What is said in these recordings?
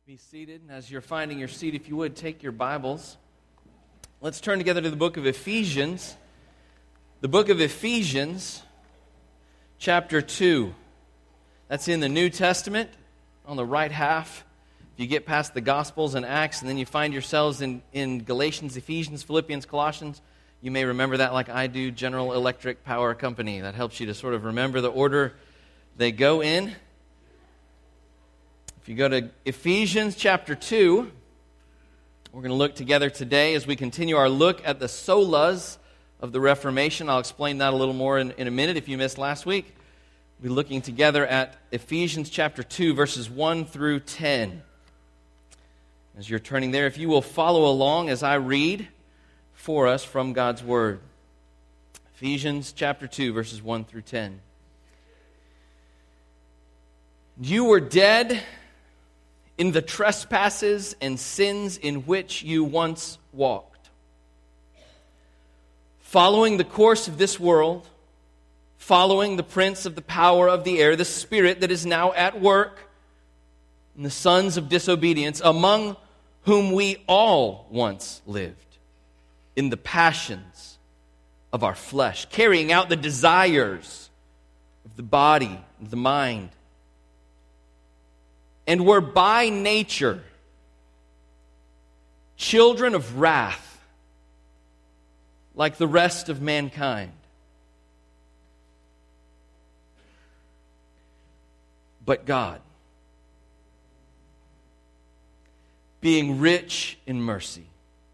Be seated. And as you're finding your seat, if you would, take your Bibles. Let's turn together to the book of Ephesians. The book of Ephesians, chapter 2. That's in the New Testament, on the right half. If you get past the Gospels and Acts, and then you find yourselves in Galatians, Ephesians, Philippians, Colossians, you may remember that like I do, General Electric Power Company. That helps you to sort of remember the order they go in. If you go to Ephesians chapter 2, we're going to look together today as we continue our look at the solas of the Reformation. I'll explain that a little more in a minute if you missed last week. We'll be looking together at Ephesians chapter 2, verses 1 through 10. As you're turning there, if you will follow along as I read for us from God's Word. Ephesians chapter 2, verses 1 through 10. You were dead in the trespasses and sins in which you once walked, following the course of this world, following the prince of the power of the air, the spirit that is now at work in the sons of disobedience, among whom we all once lived, in the passions of our flesh, carrying out the desires of the body and the mind, and were by nature children of wrath, like the rest of mankind. But God, being rich in mercy,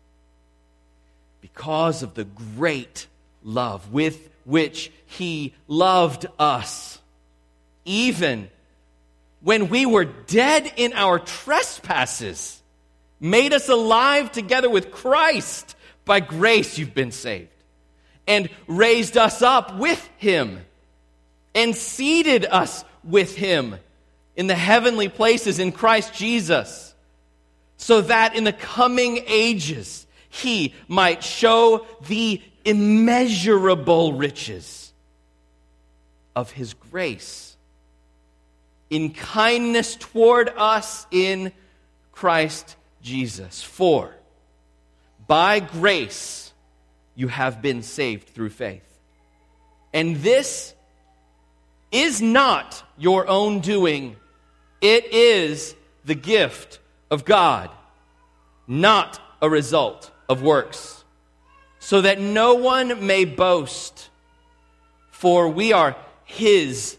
because of the great love with which He loved us, even when we were dead in our trespasses, made us alive together with Christ. By grace you've been saved. And raised us up with Him. And seated us with Him in the heavenly places in Christ Jesus. So that in the coming ages He might show the immeasurable riches of His grace in kindness toward us in Christ Jesus. For by grace you have been saved through faith. And this is not your own doing. It is the gift of God, not a result of works, so that no one may boast. For we are His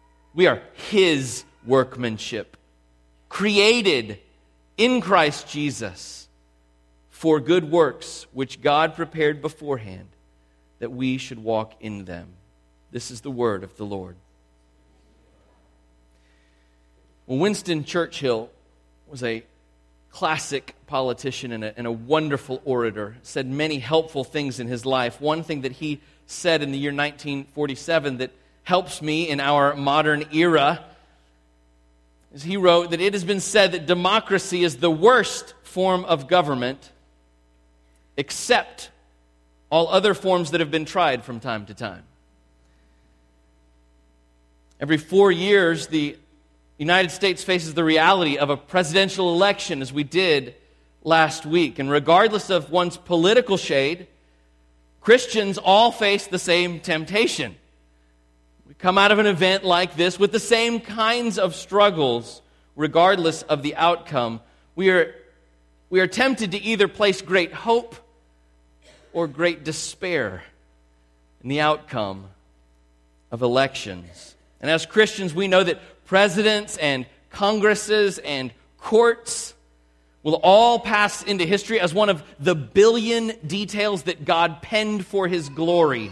workmanship, created in Christ Jesus for good works, which God prepared beforehand that we should walk in them. This is the word of the Lord. Well, Winston Churchill was a classic politician and a wonderful orator, said many helpful things in his life. One thing that he said in the year 1947 that helps me in our modern era is he wrote that it has been said that democracy is the worst form of government except all other forms that have been tried from time to time. Every 4 years, the United States faces the reality of a presidential election, as we did last week. And regardless of one's political shade, Christians all face the same temptation. We come out of an event like this with the same kinds of struggles, regardless of the outcome. We are tempted to either place great hope or great despair in the outcome of elections. And as Christians, we know that presidents and congresses and courts will all pass into history as one of the billion details that God penned for His glory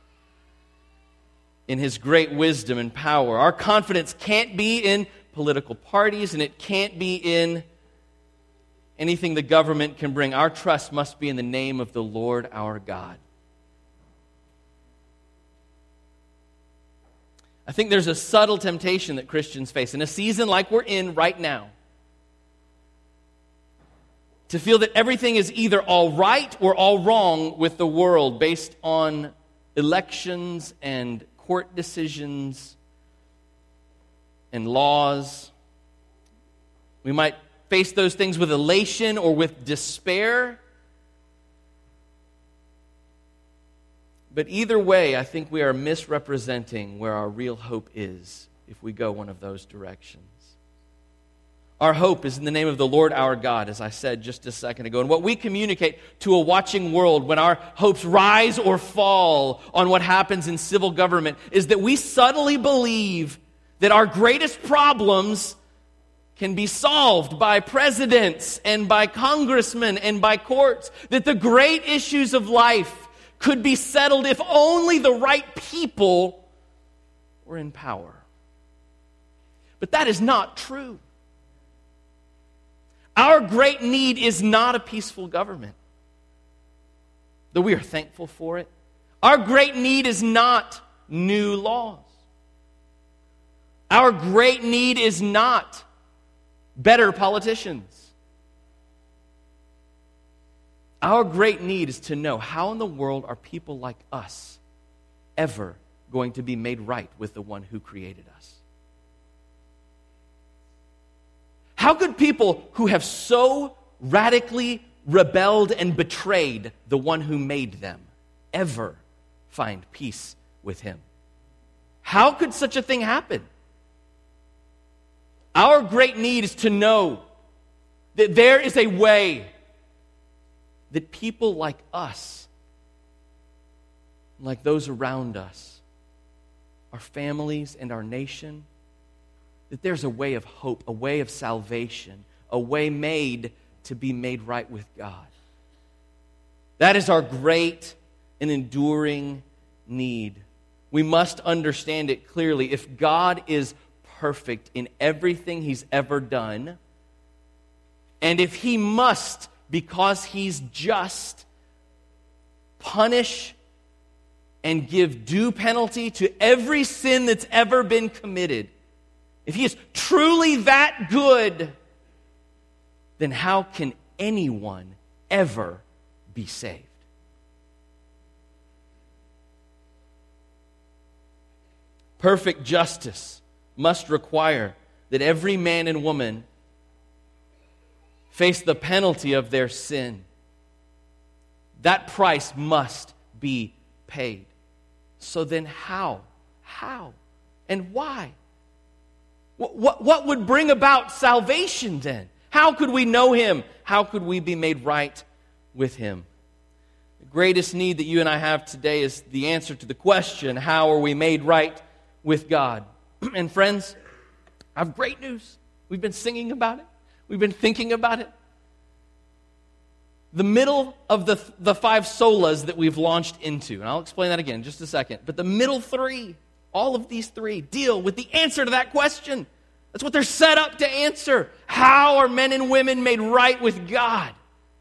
in His great wisdom and power. Our confidence can't be in political parties, and it can't be in anything the government can bring. Our trust must be in the name of the Lord our God. I think there's a subtle temptation that Christians face in a season like we're in right now, to feel that everything is either all right or all wrong with the world based on elections and court decisions and laws. We might face those things with elation or with despair. But either way, I think we are misrepresenting where our real hope is if we go one of those directions. Our hope is in the name of the Lord our God, as I said just a second ago. And what we communicate to a watching world when our hopes rise or fall on what happens in civil government is that we subtly believe that our greatest problems can be solved by presidents and by congressmen and by courts, that the great issues of life could be settled if only the right people were in power. But that is not true. Our great need is not a peaceful government, though we are thankful for it. Our great need is not new laws. Our great need is not better politicians. Our great need is to know, how in the world are people like us ever going to be made right with the one who created us? How could people who have so radically rebelled and betrayed the one who made them ever find peace with him? How could such a thing happen? Our great need is to know that there is a way that people like us, like those around us, our families and our nation, that there's a way of hope, a way of salvation, a way made to be made right with God. That is our great and enduring need. We must understand it clearly. If God is perfect in everything He's ever done, and if He must, because He's just, punish and give due penalty to every sin that's ever been committed, if He is truly that good, then how can anyone ever be saved? Perfect justice must require that every man and woman face the penalty of their sin. That price must be paid. So then how? How? And why? What would bring about salvation then? How could we know Him? How could we be made right with Him? The greatest need that you and I have today is the answer to the question, how are we made right with God? And friends, I have great news. We've been singing about it. We've been thinking about it. The middle of the 5 solas that we've launched into, and I'll explain that again in just a second, but the middle 3, all of these 3 deal with the answer to that question. That's what they're set up to answer. How are men and women made right with God?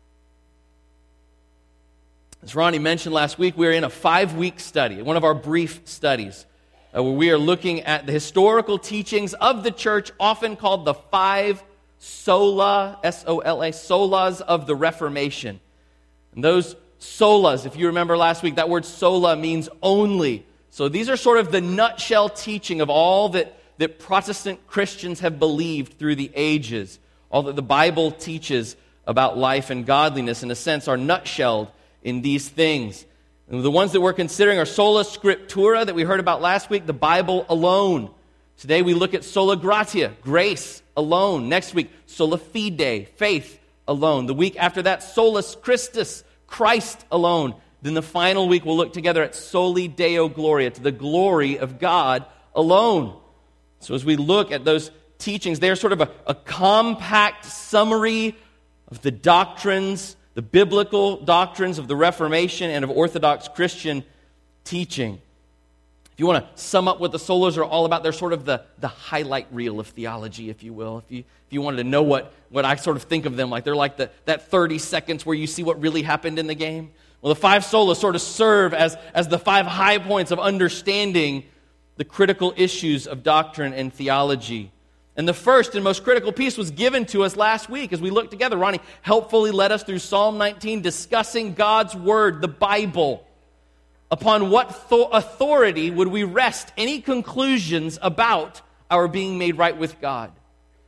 As Ronnie mentioned last week, we're in a 5-week study, one of our brief studies, where we are looking at the historical teachings of the church, often called the 5 sola, S-O-L-A, solas of the Reformation. And those solas, if you remember last week, that word sola means only. So these are sort of the nutshell teaching of all that Protestant Christians have believed through the ages. All that the Bible teaches about life and godliness, in a sense, are nutshelled in these things. And the ones that we're considering are sola scriptura, that we heard about last week, the Bible alone. Today we look at sola gratia, grace alone. Next week, sola fide, faith alone. The week after that, solus Christus, Christ alone. Then the final week we'll look together at soli Deo gloria, to the glory of God alone. So as we look at those teachings, they're sort of a compact summary of the doctrines, the biblical doctrines of the Reformation and of Orthodox Christian teaching. If you want to sum up what the solas are all about, they're sort of the highlight reel of theology, if you will. If you wanted to know what I sort of think of them like, they're like that 30 seconds where you see what really happened in the game. Well, the 5 solas sort of serve as the 5 high points of understanding the critical issues of doctrine and theology. And the first and most critical piece was given to us last week as we looked together. Ronnie helpfully led us through Psalm 19, discussing God's Word, the Bible. Upon what authority would we rest any conclusions about our being made right with God?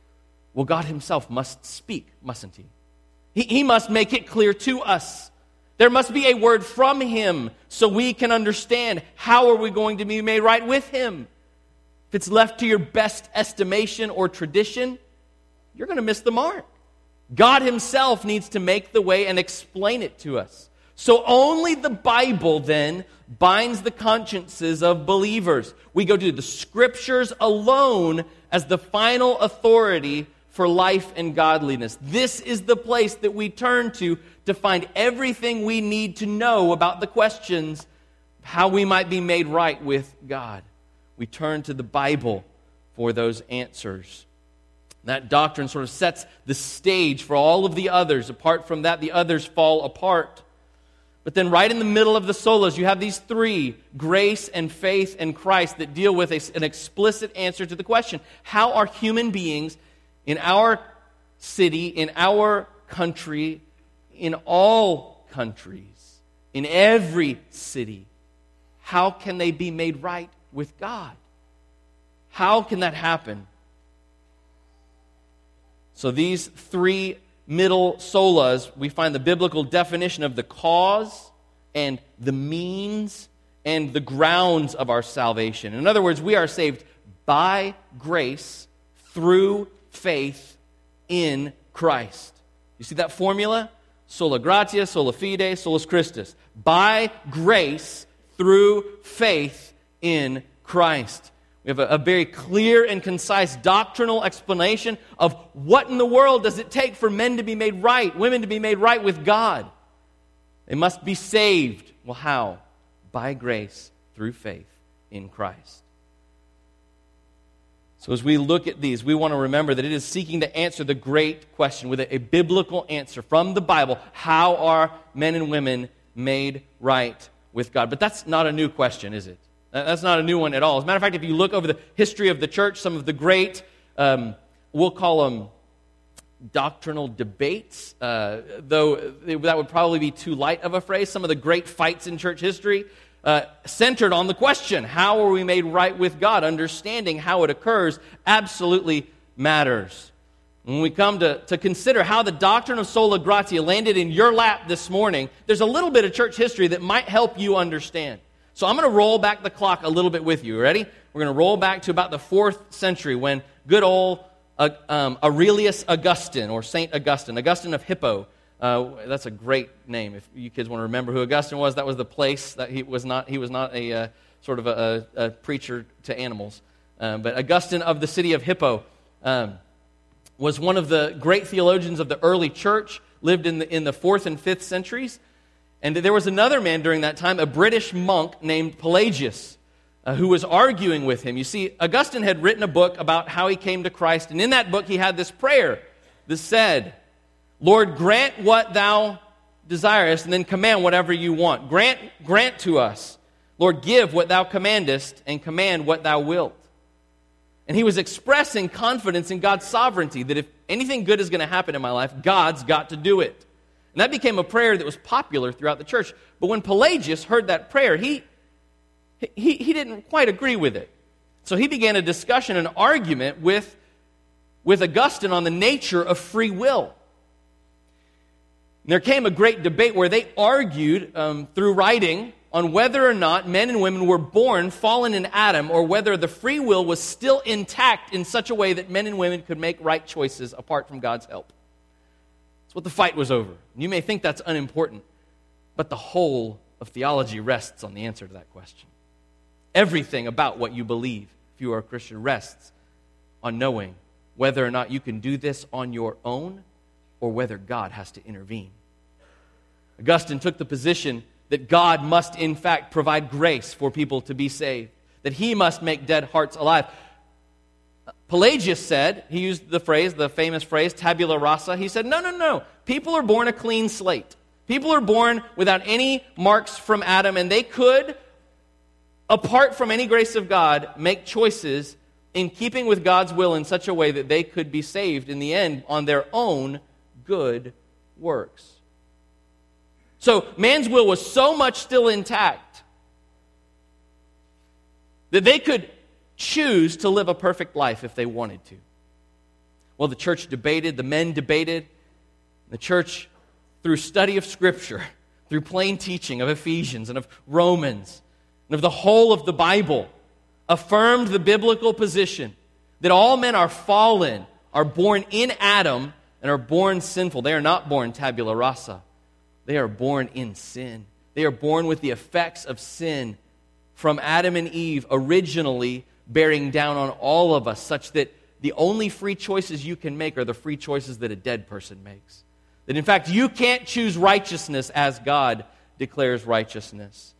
Well, God himself must speak, mustn't he? He must make it clear to us. There must be a word from him so we can understand how are we going to be made right with him. If it's left to your best estimation or tradition, you're going to miss the mark. God himself needs to make the way and explain it to us. So only the Bible then binds the consciences of believers. We go to the Scriptures alone as the final authority for life and godliness. This is the place that we turn to find everything we need to know about the questions how we might be made right with God. We turn to the Bible for those answers. That doctrine sort of sets the stage for all of the others. Apart from that, the others fall apart. But then right in the middle of the solas, you have these three, grace and faith and Christ, that deal with an explicit answer to the question, how are human beings in our city, in our country, in all countries, in every city, how can they be made right with God? How can that happen? So these three middle solas, we find the biblical definition of the cause and the means and the grounds of our salvation. In other words, we are saved by grace through faith in Christ. You see that formula? Sola gratia, sola fide, solus Christus. By grace through faith in Christ. We have a very clear and concise doctrinal explanation of what in the world does it take for men to be made right, women to be made right with God. They must be saved. Well, how? By grace through faith in Christ. So as we look at these, we want to remember that it is seeking to answer the great question with a biblical answer from the Bible. How are men and women made right with God? But that's not a new question, is it? That's not a new one at all. As a matter of fact, if you look over the history of the church, some of the great, we'll call them doctrinal debates, though that would probably be too light of a phrase. Some of the great fights in church history centered on the question, how are we made right with God? Understanding how it occurs absolutely matters. When we come to consider how the doctrine of sola gratia landed in your lap this morning, there's a little bit of church history that might help you understand. So I'm going to roll back the clock a little bit with you. Ready? We're going to roll back to about the 4th century when good old Aurelius Augustine, or Saint Augustine, Augustine of Hippo. That's a great name. If you kids want to remember who Augustine was, that was the place that he was not a sort of a preacher to animals. But Augustine of the city of Hippo was one of the great theologians of the early church, lived in the 4th and 5th centuries. And there was another man during that time, a British monk named Pelagius, who was arguing with him. You see, Augustine had written a book about how he came to Christ, and in that book he had this prayer that said, Lord, grant what thou desirest, and then command whatever you want. Grant to us. Lord, give what thou commandest, and command what thou wilt. And he was expressing confidence in God's sovereignty, that if anything good is going to happen in my life, God's got to do it. And that became a prayer that was popular throughout the church. But when Pelagius heard that prayer, he didn't quite agree with it. So he began a discussion, an argument with Augustine on the nature of free will. And there came a great debate where they argued through writing on whether or not men and women were born fallen in Adam, or whether the free will was still intact in such a way that men and women could make right choices apart from God's help. That's what the fight was over. You may think that's unimportant, but the whole of theology rests on the answer to that question. Everything about what you believe, if you are a Christian, rests on knowing whether or not you can do this on your own or whether God has to intervene. Augustine took the position that God must in fact provide grace for people to be saved, that he must make dead hearts alive. Pelagius said, he used the famous phrase, tabula rasa. He said, no. People are born a clean slate. People are born without any marks from Adam, and they could, apart from any grace of God, make choices in keeping with God's will in such a way that they could be saved in the end on their own good works. So man's will was so much still intact that they could choose to live a perfect life if they wanted to. Well, the church debated, the men debated. The church, through study of Scripture, through plain teaching of Ephesians and of Romans, and of the whole of the Bible, affirmed the biblical position that all men are fallen, are born in Adam, and are born sinful. They are not born tabula rasa. They are born in sin. They are born with the effects of sin from Adam and Eve, originally bearing down on all of us, such that the only free choices you can make are the free choices that a dead person makes. That in fact, you can't choose righteousness as God declares righteousness.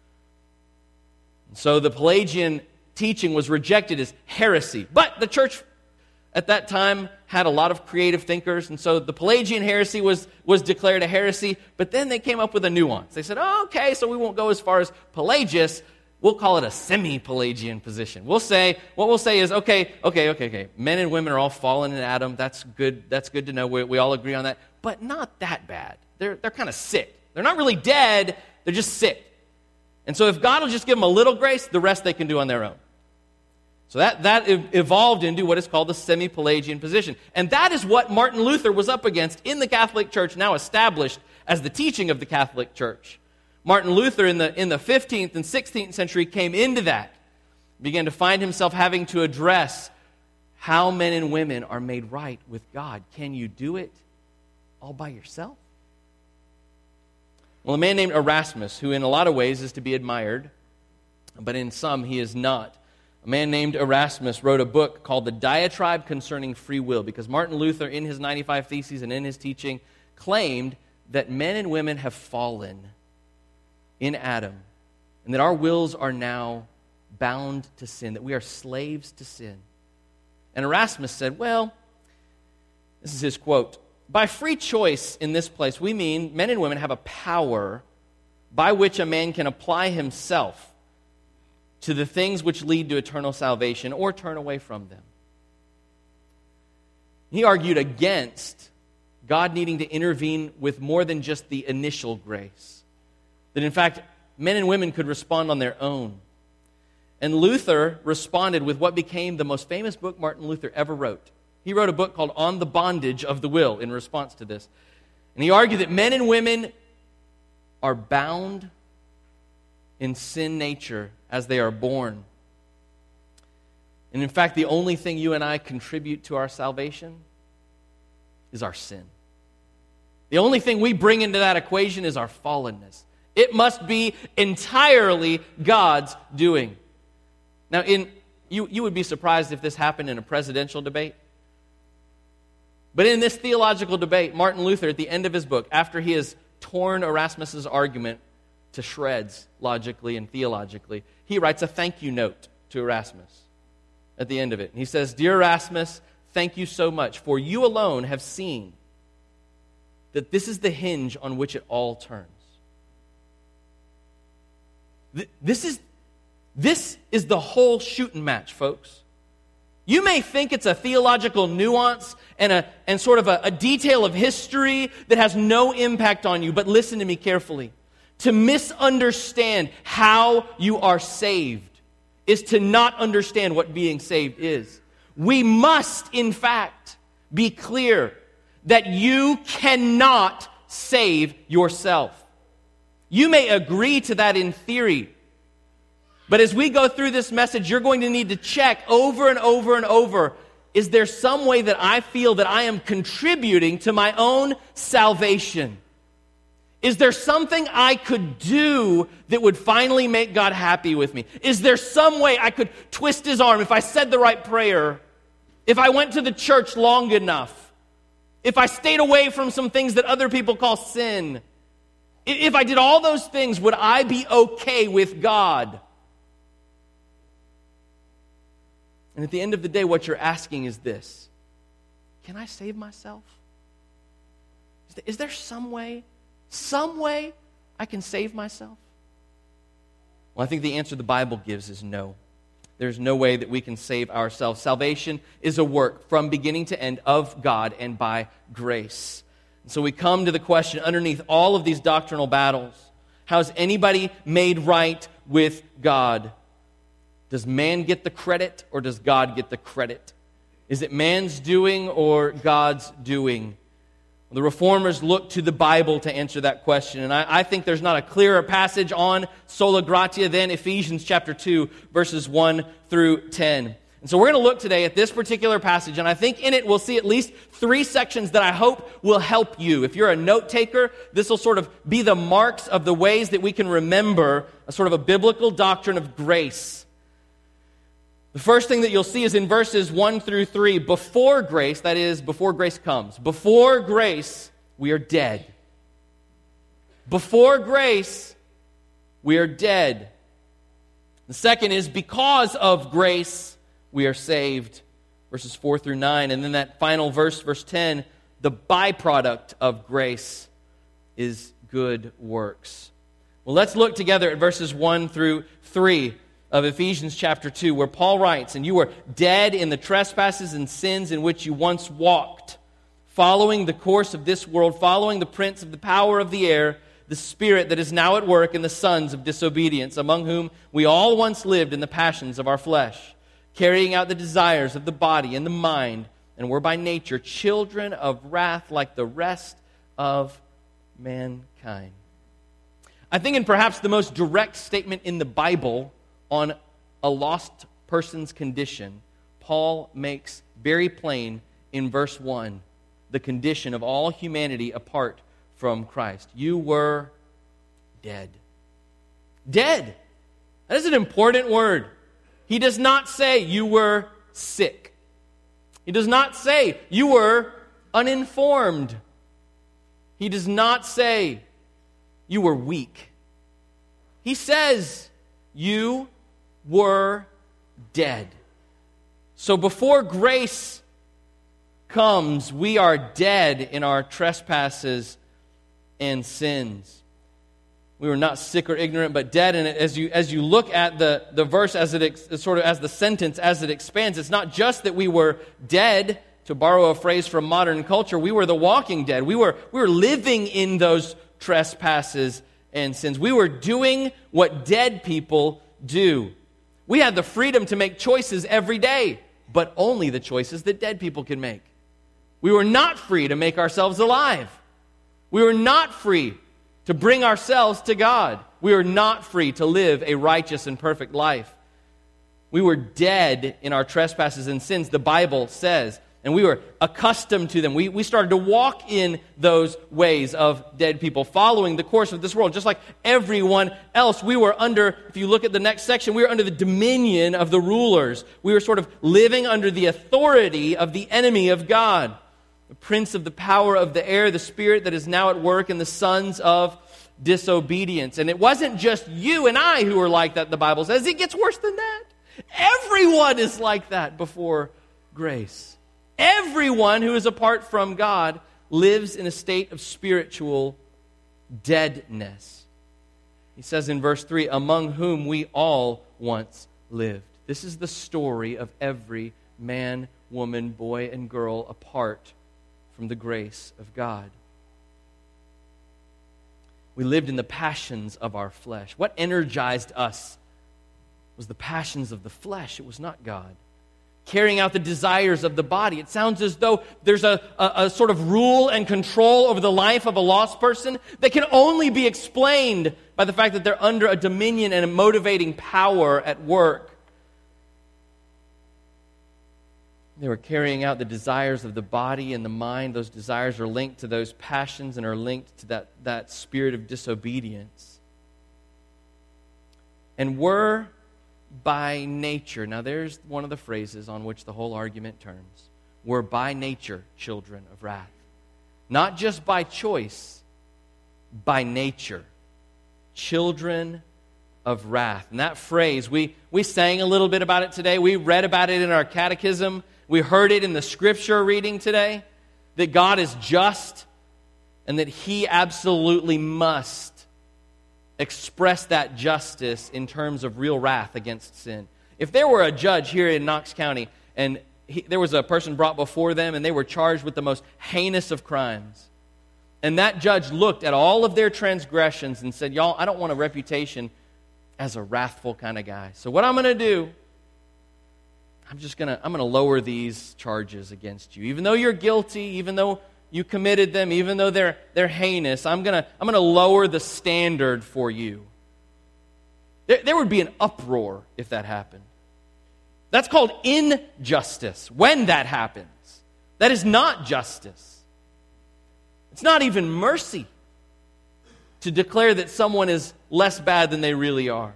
And so the Pelagian teaching was rejected as heresy. But the church at that time had a lot of creative thinkers, and so the Pelagian heresy was declared a heresy, but then they came up with a nuance. They said, oh, okay, so we won't go as far as Pelagius. We'll call it a semi-Pelagian position. What we'll say is, okay. Men and women are all fallen in Adam. That's good to know. We all agree on that. But not that bad. They're kind of sick. They're not really dead. They're just sick. And so if God will just give them a little grace, the rest they can do on their own. So that evolved into what is called the semi-Pelagian position. And that is what Martin Luther was up against in the Catholic Church, now established as the teaching of the Catholic Church. Martin Luther in the 15th and 16th century came into that, began to find himself having to address how men and women are made right with God. Can you do it all by yourself? Well, a man named Erasmus, who in a lot of ways is to be admired, but in some he is not. A man named Erasmus wrote a book called The Diatribe Concerning Free Will, because Martin Luther, in his 95 Theses and in his teaching, claimed that men and women have fallen in Adam, and that our wills are now bound to sin, that we are slaves to sin. And Erasmus said, well, this is his quote, by free choice in this place, we mean men and women have a power by which a man can apply himself to the things which lead to eternal salvation or turn away from them. He argued against God needing to intervene with more than just the initial grace. That in fact, men and women could respond on their own. And Luther responded with what became the most famous book Martin Luther ever wrote. He wrote a book called On the Bondage of the Will in response to this. And he argued that men and women are bound in sin nature as they are born. And in fact, the only thing you and I contribute to our salvation is our sin. The only thing we bring into that equation is our fallenness. It must be entirely God's doing. Now, you would be surprised if this happened in a presidential debate. But in this theological debate, Martin Luther, at the end of his book, after he has torn Erasmus's argument to shreds, logically and theologically, he writes a thank you note to Erasmus at the end of it. And he says, Dear Erasmus, thank you so much, for you alone have seen that this is the hinge on which it all turns. This is the whole shooting match, folks. You may think it's a theological nuance and sort of a detail of history that has no impact on you, but listen to me carefully. To misunderstand how you are saved is to not understand what being saved is. We must, in fact, be clear that you cannot save yourself. You may agree to that in theory, but as we go through this message, you're going to need to check over and over and over, is there some way that I feel that I am contributing to my own salvation? Is there something I could do that would finally make God happy with me? Is there some way I could twist his arm if I said the right prayer? If I went to the church long enough? If I stayed away from some things that other people call sin? If I did all those things, would I be okay with God? And at the end of the day, what you're asking is this: can I save myself? Is there some way I can save myself? Well, I think the answer the Bible gives is no. There's no way that we can save ourselves. Salvation is a work from beginning to end of God and by grace. And so we come to the question underneath all of these doctrinal battles: how is anybody made right with God? Does man get the credit or does God get the credit? Is it man's doing or God's doing? The Reformers look to the Bible to answer that question, and I think there's not a clearer passage on sola gratia than Ephesians chapter 2, verses 1 through 10. And so we're going to look today at this particular passage, and I think in it we'll see at least 3 sections that I hope will help you. If you're a note taker, this will sort of be the marks of the ways that we can remember a sort of a biblical doctrine of grace. The first thing that you'll see is in verses 1 through 3, before grace, that is, before grace comes. Before grace, we are dead. Before grace, we are dead. The second is, because of grace, we are saved. Verses 4 through 9. And then that final verse, verse 10, the byproduct of grace is good works. Well, let's look together at verses 1 through 3. Of Ephesians chapter 2, where Paul writes, "And you were dead in the trespasses and sins in which you once walked, following the course of this world, following the prince of the power of the air, the spirit that is now at work in the sons of disobedience, among whom we all once lived in the passions of our flesh, carrying out the desires of the body and the mind, and were by nature children of wrath like the rest of mankind." I think in perhaps the most direct statement in the Bible on a lost person's condition, Paul makes very plain in verse 1 the condition of all humanity apart from Christ. You were dead. Dead. That is an important word. He does not say you were sick. He does not say you were uninformed. He does not say you were weak. He says you were dead. So before grace comes, we are dead in our trespasses and sins. We were not sick or ignorant, but dead. And as you look at the verse as as the sentence as it expands, it's not just that we were dead. To borrow a phrase from modern culture, we were the walking dead. We were living in those trespasses and sins. We were doing what dead people do. We had the freedom to make choices every day, but only the choices that dead people can make. We were not free to make ourselves alive. We were not free to bring ourselves to God. We were not free to live a righteous and perfect life. We were dead in our trespasses and sins, the Bible says, and we were accustomed to them. We started to walk in those ways of dead people, following the course of this world, just like everyone else. We were under, if you look at the next section, we were under the dominion of the rulers. We were sort of living under the authority of the enemy of God, the prince of the power of the air, the spirit that is now at work in the sons of disobedience. And it wasn't just you and I who were like that, the Bible says. It gets worse than that. Everyone is like that before grace. Everyone who is apart from God lives in a state of spiritual deadness. He says in verse 3, among whom we all once lived. This is the story of every man, woman, boy, and girl apart from the grace of God. We lived in the passions of our flesh. What energized us was the passions of the flesh. It was not God. Carrying out the desires of the body. It sounds as though there's a sort of rule and control over the life of a lost person that can only be explained by the fact that they're under a dominion and a motivating power at work. They were carrying out the desires of the body and the mind. Those desires are linked to those passions and are linked to that spirit of disobedience. And were by nature, now there's one of the phrases on which the whole argument turns. We're by nature children of wrath. Not just by choice, by nature. Children of wrath. And that phrase, we sang a little bit about it today. We read about it in our catechism. We heard it in the scripture reading today. That God is just and that He absolutely must express that justice in terms of real wrath against sin. If there were a judge here in Knox County and there was a person brought before them and they were charged with the most heinous of crimes, and that judge looked at all of their transgressions and said, y'all, I don't want a reputation as a wrathful kind of guy. So what I'm going to do I'm going to lower these charges against you. Even though you're guilty, even though you committed them, even though they're heinous, I'm going to lower the standard for you. There would be an uproar if that happened. That's called injustice when that happens. That is not justice. It's not even mercy to declare that someone is less bad than they really are.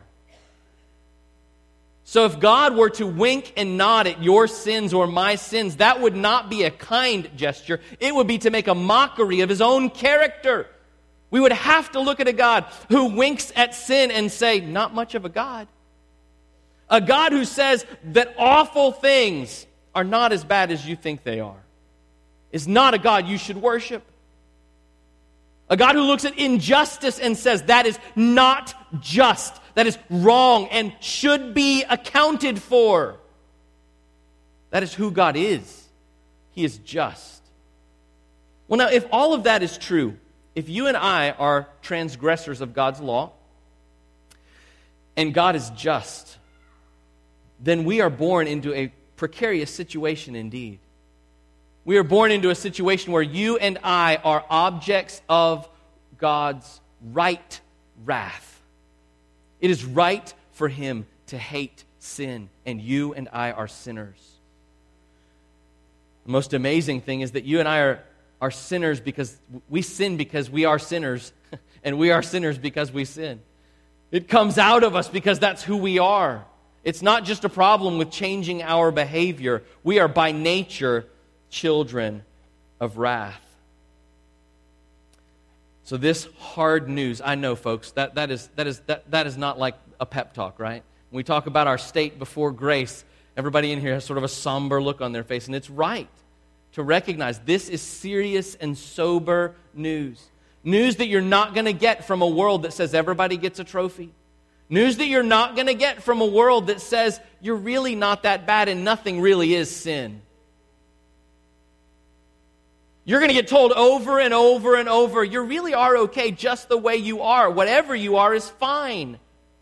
So if God were to wink and nod at your sins or my sins, that would not be a kind gesture. It would be to make a mockery of his own character. We would have to look at a God who winks at sin and say, not much of a God. A God who says that awful things are not as bad as you think they are is not a God you should worship. A God who looks at injustice and says that is not just, that is wrong and should be accounted for. That is who God is. He is just. Well, now, if all of that is true, if you and I are transgressors of God's law, and God is just, then we are born into a precarious situation indeed. We are born into a situation where you and I are objects of God's right wrath. It is right for him to hate sin, and you and I are sinners. The most amazing thing is that you and I are sinners because we sin because we are sinners, and we are sinners because we sin. It comes out of us because that's who we are. It's not just a problem with changing our behavior. We are by nature children of wrath. So this hard news, I know, folks, that is not like a pep talk, right? When we talk about our state before grace, everybody in here has sort of a somber look on their face, and it's right to recognize this is serious and sober news. News that you're not going to get from a world that says everybody gets a trophy. News that you're not going to get from a world that says you're really not that bad and nothing really is sin. You're going to get told over and over and over, you really are okay just the way you are. Whatever you are is fine.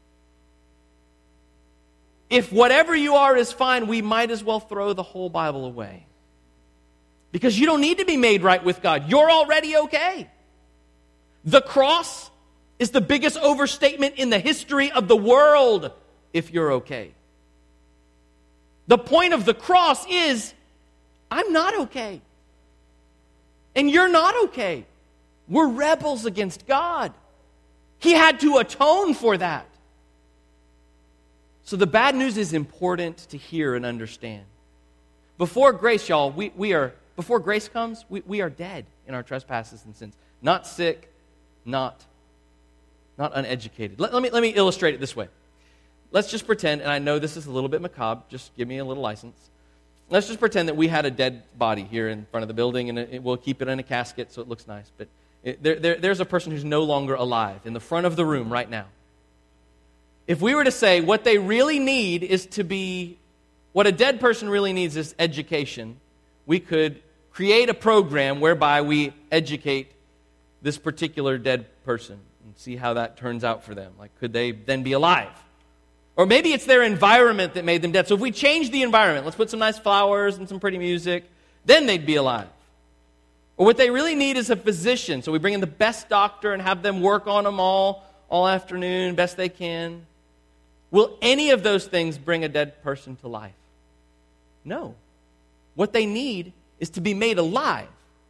If whatever you are is fine, we might as well throw the whole Bible away. Because you don't need to be made right with God. You're already okay. The cross is the biggest overstatement in the history of the world if you're okay. The point of the cross is, I'm not okay. And you're not okay. We're rebels against God. He had to atone for that. So the bad news is important to hear and understand. Before grace, y'all, before grace comes, we are dead in our trespasses and sins. Not sick, not uneducated. Let me illustrate it this way. Let's just pretend, and I know this is a little bit macabre, just give me a little license. Let's just pretend that we had a dead body here in front of the building, and we'll keep it in a casket so it looks nice. But there's a person who's no longer alive in the front of the room right now. If we were to say what they really need is what a dead person really needs is education, we could create a program whereby we educate this particular dead person and see how that turns out for them. Like, could they then be alive? Or maybe it's their environment that made them dead. So if we change the environment, let's put some nice flowers and some pretty music, then they'd be alive. Or what they really need is a physician. So we bring in the best doctor and have them work on them all afternoon, best they can. Will any of those things bring a dead person to life? No. What they need is to be made alive.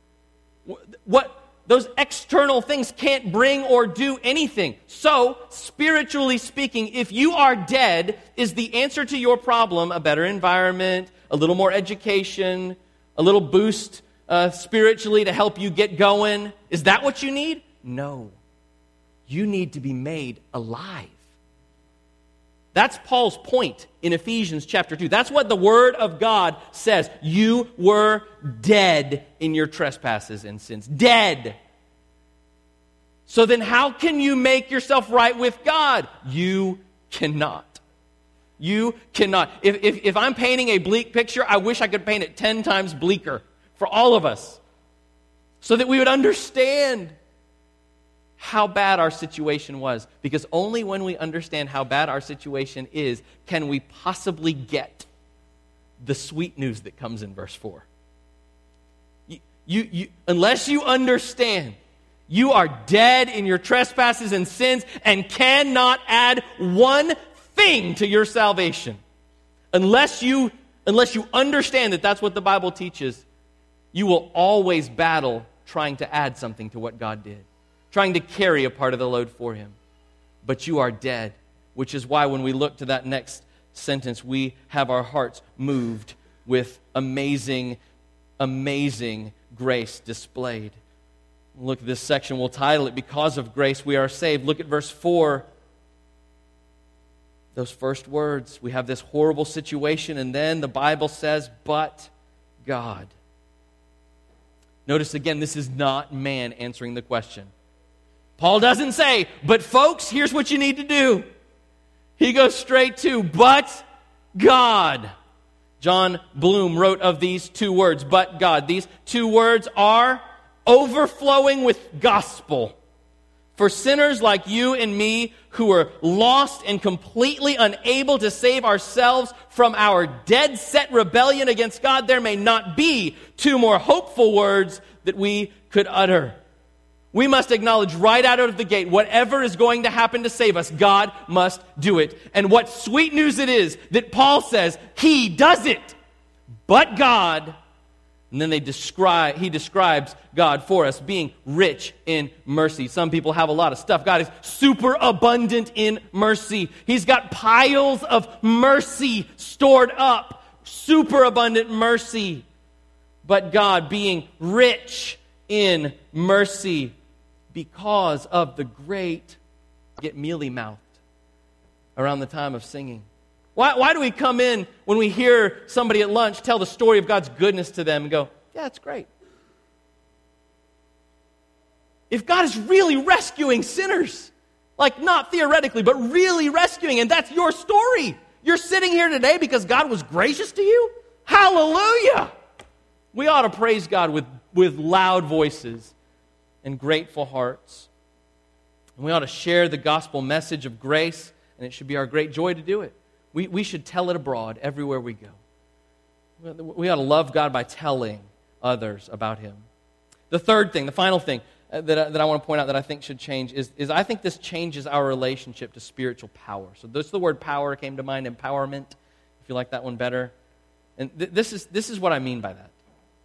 Those external things can't bring or do anything. So, spiritually speaking, if you are dead, is the answer to your problem a better environment, a little more education, a little boost spiritually to help you get going? Is that what you need? No. You need to be made alive. That's Paul's point in Ephesians chapter 2. That's what the Word of God says. You were dead in your trespasses and sins. Dead. So then how can you make yourself right with God? You cannot. You cannot. If I'm painting a bleak picture, I wish I could paint it 10 times bleaker for all of us so that we would understand how bad our situation was. Because only when we understand how bad our situation is can we possibly get the sweet news that comes in verse 4. Unless you understand, you are dead in your trespasses and sins and cannot add one thing to your salvation. Unless you understand that that's what the Bible teaches, you will always battle trying to add something to what God did, trying to carry a part of the load for Him. But you are dead, which is why when we look to that next sentence, we have our hearts moved with amazing, amazing grace displayed. Look at this section. We'll title it, Because of Grace We Are Saved. Look at verse 4. Those first words. We have this horrible situation, and then the Bible says, but God. Notice again, this is not man answering the question. Paul doesn't say, but folks, here's what you need to do. He goes straight to, but God. John Bloom wrote of these two words, but God. These two words are overflowing with gospel. For sinners like you and me who are lost and completely unable to save ourselves from our dead-set rebellion against God, there may not be two more hopeful words that we could utter. We must acknowledge right out of the gate, whatever is going to happen to save us, God must do it. And what sweet news it is that Paul says, He does it, but God. And then he describes God for us being rich in mercy. Some people have a lot of stuff. God is super abundant in mercy. He's got piles of mercy stored up. Super abundant mercy. But God being rich in mercy because of the great, get mealy-mouthed around the time of singing. Why do we come in when we hear somebody at lunch tell the story of God's goodness to them and go, yeah, it's great? If God is really rescuing sinners, like not theoretically, but really rescuing, and that's your story. You're sitting here today because God was gracious to you? Hallelujah! We ought to praise God with loud voices and grateful hearts. And we ought to share the gospel message of grace, and it should be our great joy to do it. We should tell it abroad everywhere we go. We ought to love God by telling others about Him. The third thing, the final thing that I want to point out that I think should change is I think this changes our relationship to spiritual power. So this the word power came to mind, empowerment, if you like that one better. And this is what I mean by that.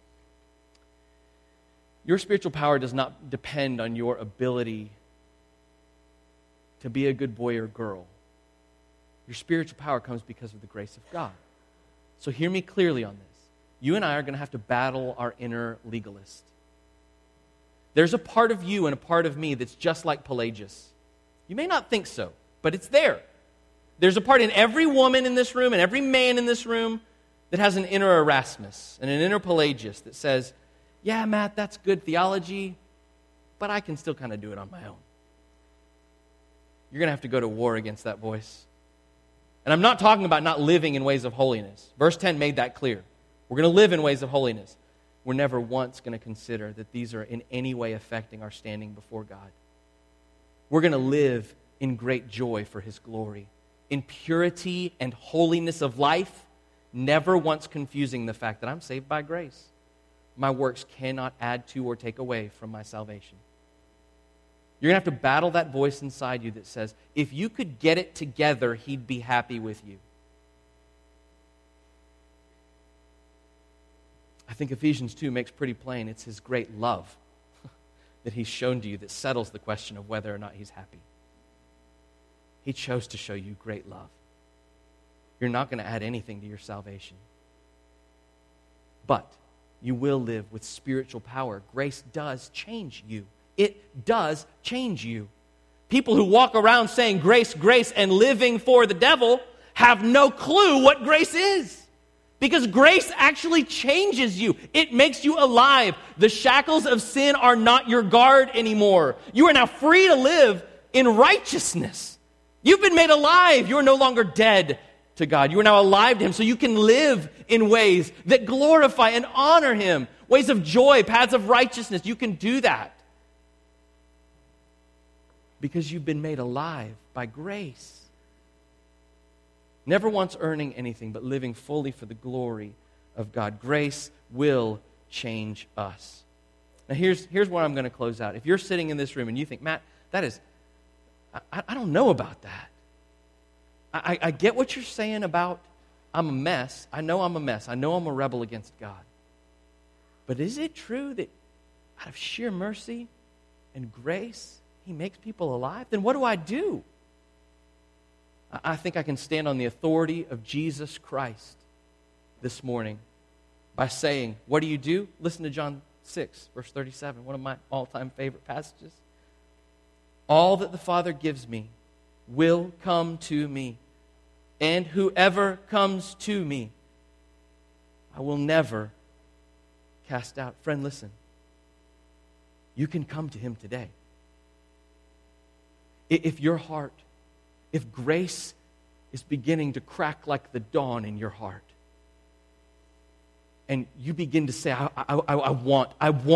Your spiritual power does not depend on your ability to be a good boy or girl. Your spiritual power comes because of the grace of God. So hear me clearly on this. You and I are going to have to battle our inner legalist. There's a part of you and a part of me that's just like Pelagius. You may not think so, but it's there. There's a part in every woman in this room and every man in this room that has an inner Erasmus and an inner Pelagius that says, yeah, Matt, that's good theology, but I can still kind of do it on my own. You're going to have to go to war against that voice. And I'm not talking about not living in ways of holiness. Verse 10 made that clear. We're going to live in ways of holiness. We're never once going to consider that these are in any way affecting our standing before God. We're going to live in great joy for His glory, in purity and holiness of life, never once confusing the fact that I'm saved by grace. My works cannot add to or take away from my salvation. You're going to have to battle that voice inside you that says, if you could get it together, He'd be happy with you. I think Ephesians 2 makes pretty plain it's His great love that He's shown to you that settles the question of whether or not He's happy. He chose to show you great love. You're not going to add anything to your salvation. But you will live with spiritual power. Grace does change you. It does change you. People who walk around saying grace, grace, and living for the devil have no clue what grace is. Because grace actually changes you. It makes you alive. The shackles of sin are not your guard anymore. You are now free to live in righteousness. You've been made alive. You are no longer dead to God. You are now alive to Him, so you can live in ways that glorify and honor Him. Ways of joy, paths of righteousness. You can do that. Because you've been made alive by grace. Never once earning anything, but living fully for the glory of God. Grace will change us. Now here's where I'm going to close out. If you're sitting in this room and you think, Matt, that is, I don't know about that. I get what you're saying about I'm a mess. I know I'm a mess. I know I'm a rebel against God. But is it true that out of sheer mercy and grace, He makes people alive? Then what do I do? I think I can stand on the authority of Jesus Christ this morning by saying, what do? Listen to John 6, verse 37, one of my all-time favorite passages. All that the Father gives me will come to me, and whoever comes to me, I will never cast out. Friend, listen. You can come to Him today. If your heart, if grace is beginning to crack like the dawn in your heart, and you begin to say, I want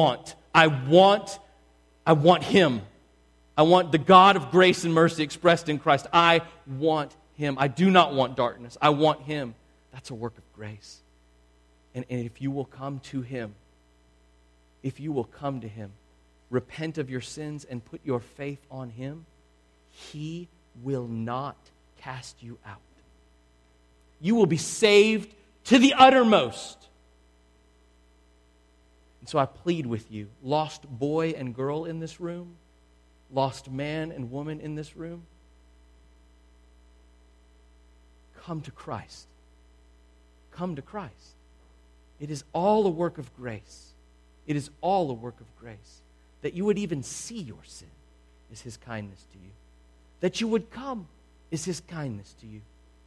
Him. I want the God of grace and mercy expressed in Christ. I want Him. I do not want darkness. I want Him. That's a work of grace. And if you will come to Him, if you will come to Him, repent of your sins and put your faith on Him, He will not cast you out. You will be saved to the uttermost. And so I plead with you, lost boy and girl in this room, lost man and woman in this room, come to Christ. Come to Christ. It is all a work of grace. It is all a work of grace. That you would even see your sin is His kindness to you. That you would come is His kindness to you.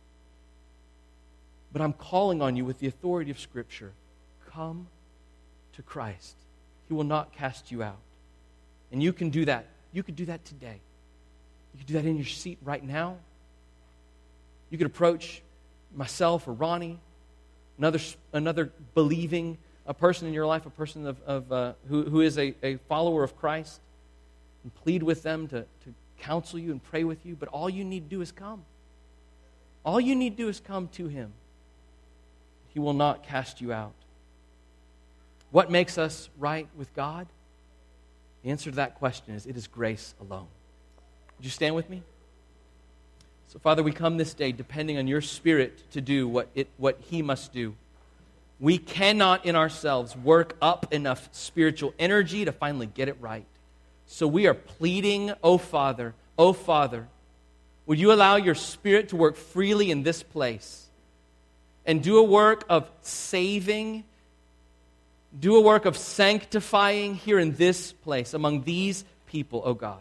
But I'm calling on you with the authority of Scripture. Come to Christ. He will not cast you out. And you can do that. You could do that today. You could do that in your seat right now. You could approach myself or Ronnie, another believing a person in your life, a person who is a follower of Christ, and plead with them to counsel you and pray with you. But all you need to do is come. All you need to do is come to Him. He will not cast you out. What makes us right with God? The answer to that question is, it is grace alone. Would you stand with me? So, Father, we come this day depending on your Spirit to do what He must do. We cannot in ourselves work up enough spiritual energy to finally get it right. So we are pleading, oh Father, would you allow your Spirit to work freely in this place and do a work of saving, do a work of sanctifying here in this place among these people, oh God.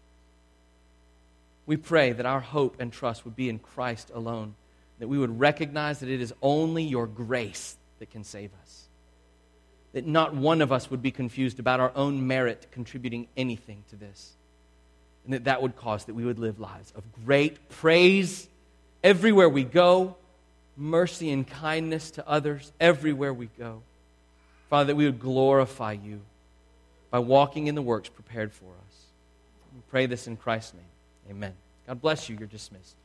We pray that our hope and trust would be in Christ alone, that we would recognize that it is only your grace that can save us, that not one of us would be confused about our own merit contributing anything to this, and that would cause that we would live lives of great praise everywhere we go, mercy and kindness to others everywhere we go. Father, that we would glorify you by walking in the works prepared for us. We pray this in Christ's name. Amen. God bless you. You're dismissed.